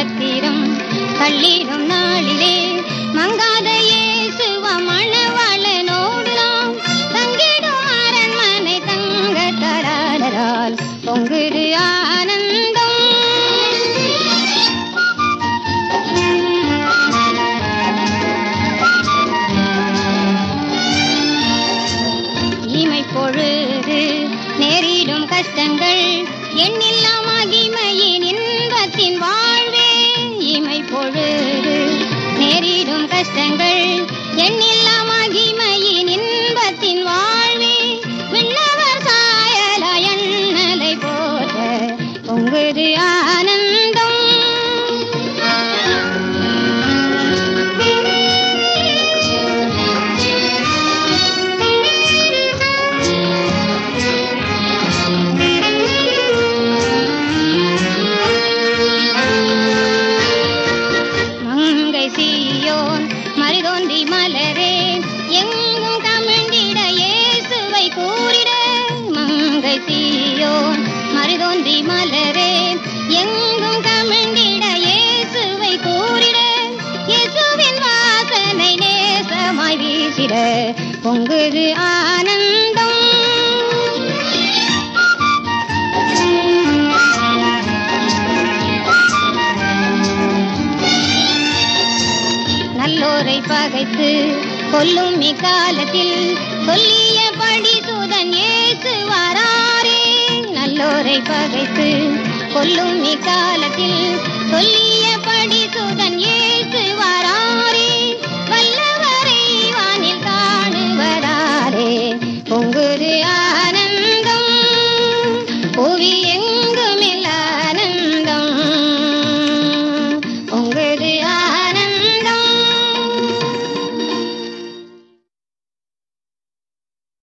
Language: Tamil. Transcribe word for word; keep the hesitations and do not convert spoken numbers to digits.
நட்சத்திரம் கள்ளிடும் நாளிலே மங்காத இயேசுவ மணவாளனோடு நாம் தங்கிடும் அரண்மனை தங்க தராடரால் பொங்குது ஆனந்தம். இமை பொழுது நேரிடும் கஷ்டங்கள் எண்ணில்லா மகிமையின் இன்பத்தின் வாழ்வே. இமை பொழுது நேரிடும் கஷ்டங்கள் எண்ணில்லா மகிமையின் இன்பத்தின் வாழ்வே. விண்ணவர் சாயலா எண்ணலை போத பொங்குது ஆனந்தம். சீயோன் மருதோந்தி மலரே எங்கும் கமிழ்ந்திட இயேசுவை கூறிட. மங்கை சீயோன் மருதோந்தி மலரே எங்கும் கமிழ்ந்திட இயேசுவை கூறிட. இயேசுவின் வாசனை நேசமாய் வீசிட பொங்குது ஆனந்தம். நல்லோரை பகைத்து கொல்லும் இக்காலத்தில் சொல்லியபடி தூதன் இயேசு வராரே. நல்லோரை பகைத்து கொல்லும் இக்காலத்தில் சொல்லியபடி